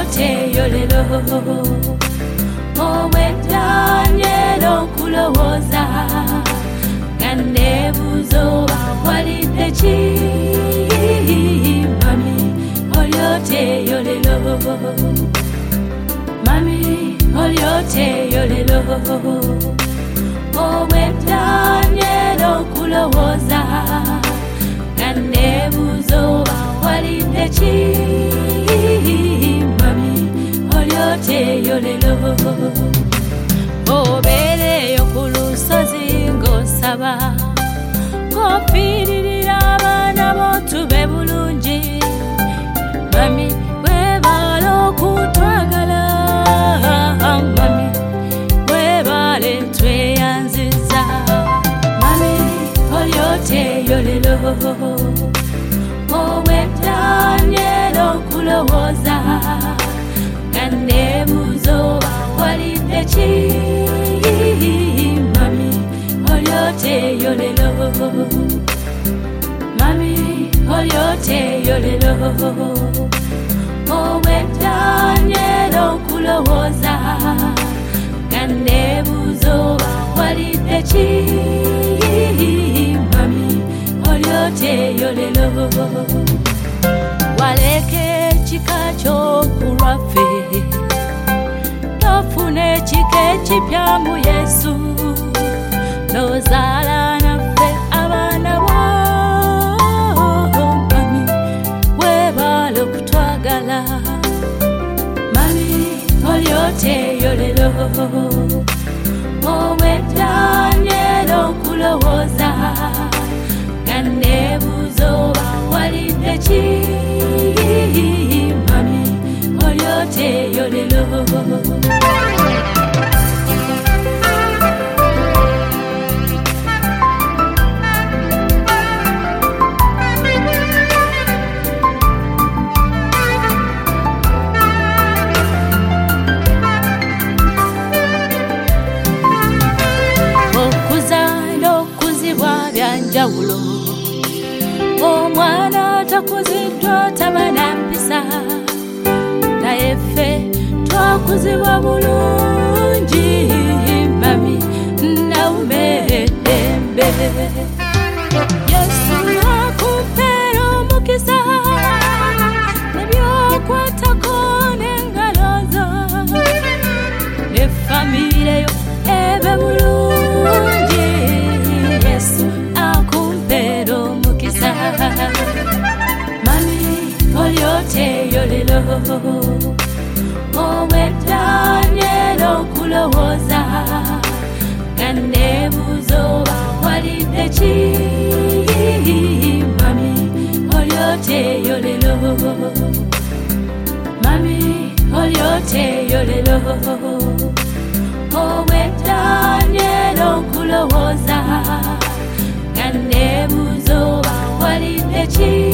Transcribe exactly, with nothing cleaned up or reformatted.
olyoteyo lero omwetanye n'okulowooza nga neebuuza oba walidde ki mami olyoteyo lero mami olyoteyo lero omwetanye n'okulowooza nga neebuuza oba walidde ki mami olyoteyo lero obeereyo ku lusozi ng'osaba ng'ofiiririra abaana bo tube bulungi mami weebale okutwagala mami weebale tweyanziza mami olyoteyo lero omwetanye n'okulowooza nga neebuuza oba walidde ki mami olyoteyo lero mami olyoteyo lero omwetanye n'okulowooza nga neebuuza oba walidde ki mami olyoteyo lero waleka ekika ky'okulwaffe nofuna ekika ekipya mu Yesu nozaala naffe abaana bo mami weebale okutwagala mami olyoteyo lero omwetanye n'okulowooza nga neebuuza oba walidde ki mami olyoteyo lero okuza n'okuzibwa byanjawulo omwana takuziddwa taba na mpisa naye ffe twakuzibwa bulungi mami nawumeddembe Yesu akumpeera omukisa nebyokwatako n'engalo zo ne famire yo ebe bulungi Yesu akumpeera omukisa mami olyoteyo lero omwetanye n'okulowooza nga neebuuza oba walidde ki mami olyoteyo lero mami olyoteyo lero omwetanye n'okulowooza nga neebuuza oba walidde ki